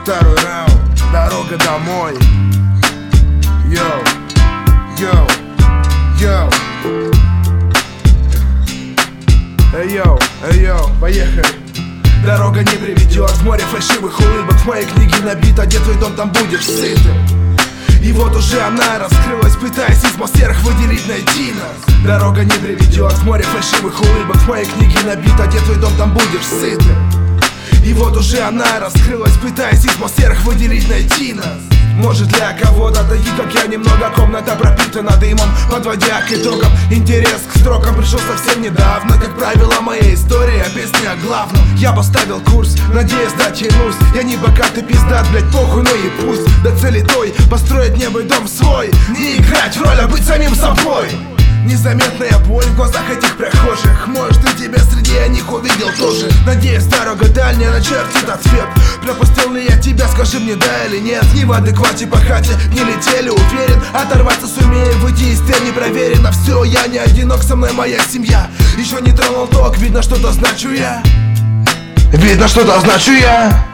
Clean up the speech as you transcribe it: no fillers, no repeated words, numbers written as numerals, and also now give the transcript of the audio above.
второй раунд, дорога домой. Йоу, йоу, йоу. Эй, йоу, поехали. Дорога не приведет в море фальшивых улыбок. В моей книге набито, где твой дом, там будешь сытым. И вот уже она раскрылась, пытаясь из серых выделить, найти нас. Дорога не приведет в море фальшивых улыбок. В моей книге набито, где твой дом, там будешь сытым. И вот уже она раскрылась, пытаясь из серых выделить, найти нас. Может, для кого-то таких, как я, немного комната пропитана дымом, подводя к итогам. Интерес к строкам пришел совсем недавно. Как правило, моя история песня о главном. Я поставил курс, надеясь, дотянусь. Я не богатый пиздат, блять, похуй, ну и пусть. До цели той, построить небо и дом свой. Не играть в роль, а быть самим собой. Незаметная боль в глазах этих прохожих. Может, и тебя среди них увидел тоже. Надеюсь, дорога дальняя начертит ответ. Пропустил ли я тебя, скажи мне да или нет. Не в адеквате по хате, не летели, уверен. Оторваться сумею, выйти из тени, проверено. Все, я не одинок, со мной моя семья. Еще не тронул ток, видно, что-то значу я. Видно, что-то значу я.